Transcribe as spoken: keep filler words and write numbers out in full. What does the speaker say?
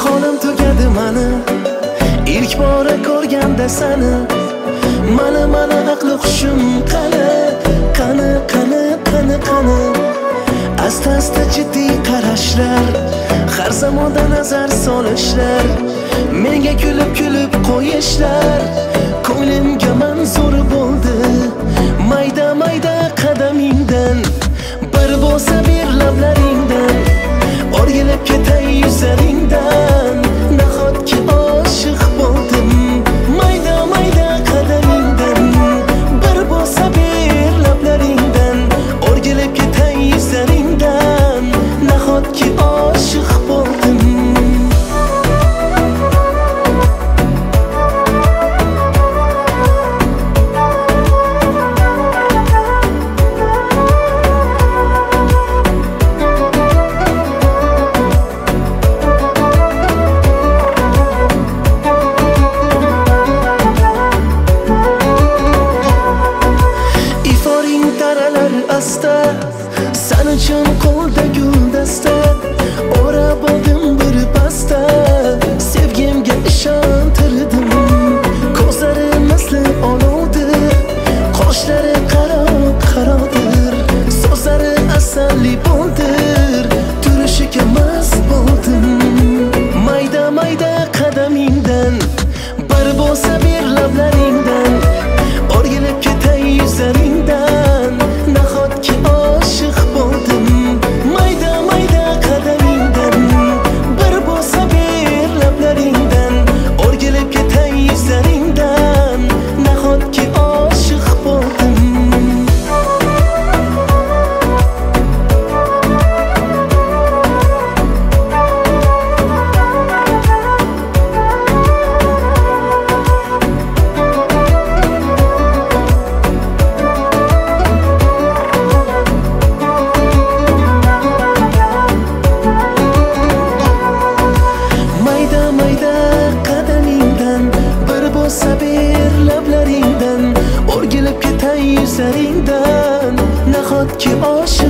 holim tugadi mani ilk bora ko'rganda sani. Mana mana aqli hushim qani, qani, qani, qani, qani. Asta asta jiddiy qarashlar, har zamonda nazar solishlar, menga kulib kulib qo'yishlar ko'nglimga manzur bo'ldi. Mayda mayda qadamingdan bir bo'lsa bir lablaringdan o'rgilib ketay yuzlaringdan nahotki oshiq bo'ldim. Mayda mayda qadamingdan bir bo'lsa bir lablaringdan o'rgilib ketay yuzlaringdan nahotki oshiq bo'ldim. Sen uchun qo'lda guldasta o'rab oldim bir pasta. Sevgimga ishontirdim, ko'zlari misli olovdir, qoshlari qaroq qaroqdir, so'zlari asalli bo'ldir, turishiga mast bo'ldim. Mayda mayda qadamingdan bir bo'lsa bir lablaringdan o'rgilib ketay yuzlaringdan nahotki oshiq bo'ldim. Mayda mayda qadamingdan bir bo'lsa bir lablaringdan o'rgilib ketay yuzlaringdan nahotki oshiq bo'ldim. O'rgilib ketay yuzlaringdan nahotki oshiq